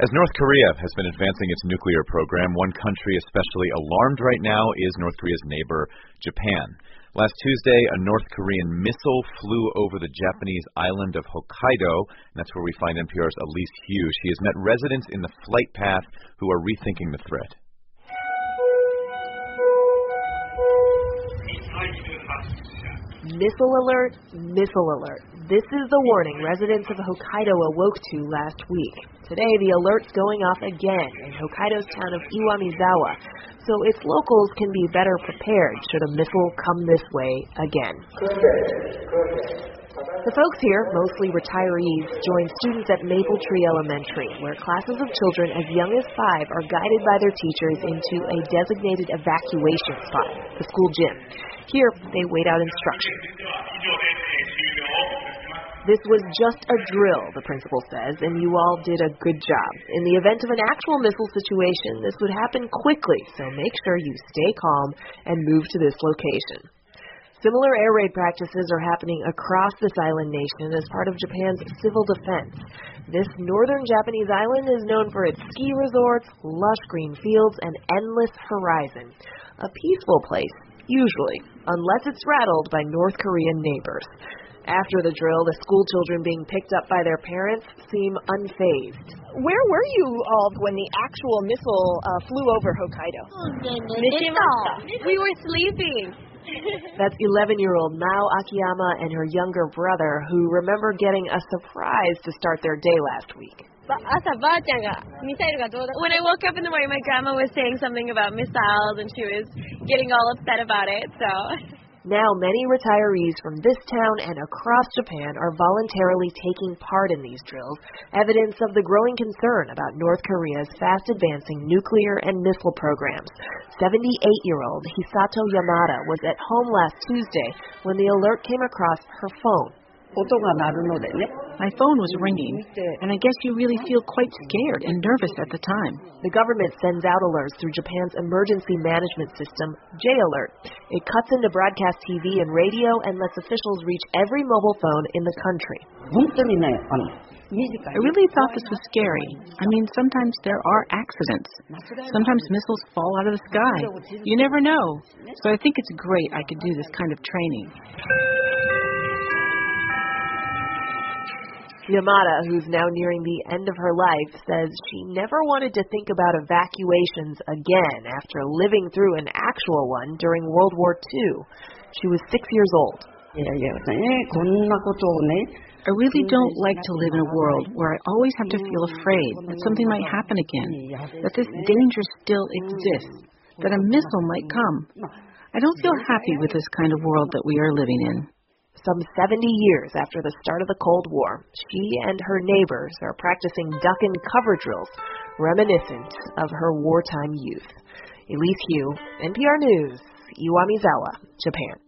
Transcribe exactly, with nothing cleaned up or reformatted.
As North Korea has been advancing its nuclear program, one country especially alarmed right now is North Korea's neighbor, Japan. Last Tuesday, a North Korean missile flew over the Japanese island of Hokkaido, and that's where we find N P R's Elise Hu. She has met residents in the flight path who are rethinking the threat. Missile alert, missile alert. This is the warning residents of Hokkaido awoke to last week. Today, the alert's going off again in Hokkaido's town of Iwamizawa, so its locals can be better prepared should a missile come this way again. The folks here, mostly retirees, join students at Maple Tree Elementary, where classes of children as young as five are guided by their teachers into a designated evacuation spot, the school gym. Here, they wait out instructions. This was just a drill, the principal says, and you all did a good job. In the event of an actual missile situation, this would happen quickly, so make sure you stay calm and move to this location. Similar air raid practices are happening across this island nation as part of Japan's civil defense. This northern Japanese island is known for its ski resorts, lush green fields, and endless horizon. A peaceful place, usually, unless it's rattled by North Korean neighbors. After the drill, the school children being picked up by their parents seem unfazed. Where were you all when the actual missile uh, flew over Hokkaido? We were sleeping. That's eleven-year-old Mao Akiyama and her younger brother, who remember getting a surprise to start their day last week. When I woke up in the morning, my grandma was saying something about missiles, and she was getting all upset about it, so... Now, many retirees from this town and across Japan are voluntarily taking part in these drills, evidence of the growing concern about North Korea's fast-advancing nuclear and missile programs. seventy-eight-year-old Hisato Yamada was at home last Tuesday when the alert came across her phone. My phone was ringing, and I guess you really feel quite scared and nervous at the time. The government sends out alerts through Japan's emergency management system, J-Alert. It cuts into broadcast T V and radio and lets officials reach every mobile phone in the country. I really thought this was scary. I mean, sometimes there are accidents. Sometimes missiles fall out of the sky. You never know. So I think it's great I could do this kind of training. Yamada, who's now nearing the end of her life, says she never wanted to think about evacuations again after living through an actual one during World War Two. She was six years old. I really don't like to live in a world where I always have to feel afraid that something might happen again, that this danger still exists, that a missile might come. I don't feel happy with this kind of world that we are living in. Some seventy years after the start of the Cold War, she and her neighbors are practicing duck and cover drills, reminiscent of her wartime youth. Elise Hu, N P R News, Iwamizawa, Japan.